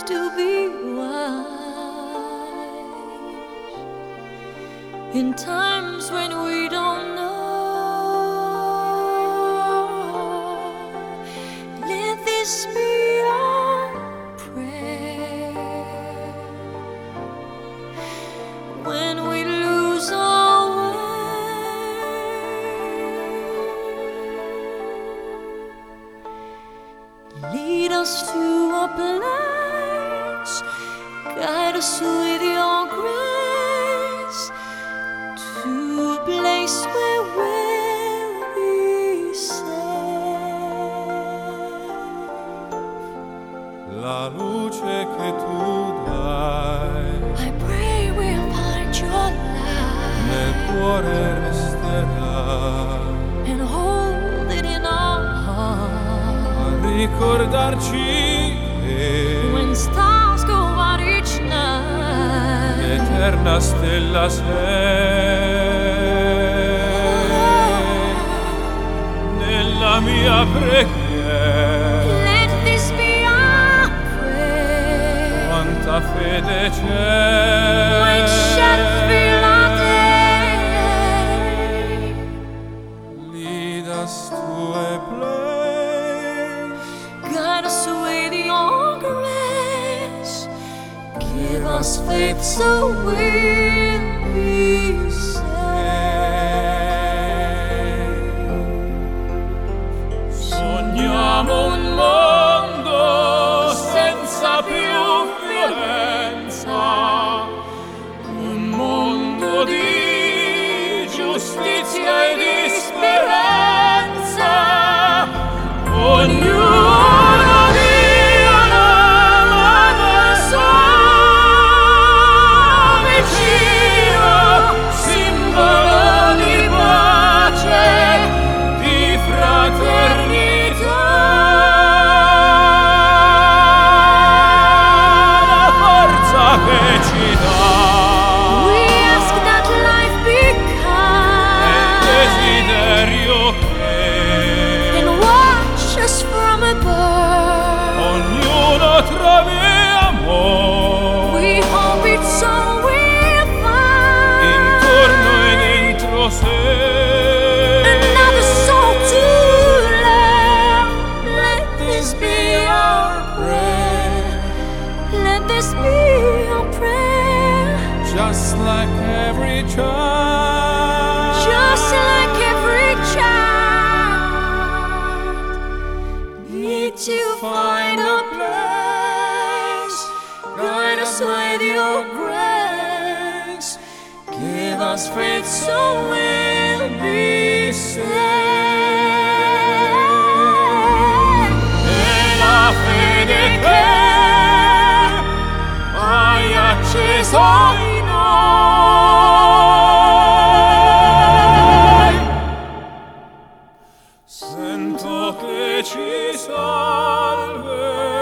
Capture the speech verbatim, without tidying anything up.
to be wise in times when we don't know. Let this be our prayer when we lose our way. Lead us to a place, guide us with your grace, to a place where we'll be safe. La luce che tu dai I pray we'll find your light nel cuore resterà, and hold it in our heart. a ricordarci che When stars go out each night, l'eterna stella sei nella mia preghiera. let this be our prayer. Quanta fede c'è When shadows fill our day, lead us to a place, guide us with your grace. Give us faith so we'll be safe. sogniamo un mondo senza più violenza, un mondo di giustizia e di speranza. Ognuno dia una mano al suo vicino, simbolo di pace, di fraternità. La forza che ci dà We ask that life be è il kind desiderio che and watch us from above. ognuno trovi amore We hope it's all we'll find. intorno e dentro sé. Another soul to love. Let this be our prayer. Let this be our prayer. Just like every child, Just like every child, need to find a place. Guide us with your grace. Give us faith so we'll be safe. e la fede che hai acceso in noi, sento che ci salverà.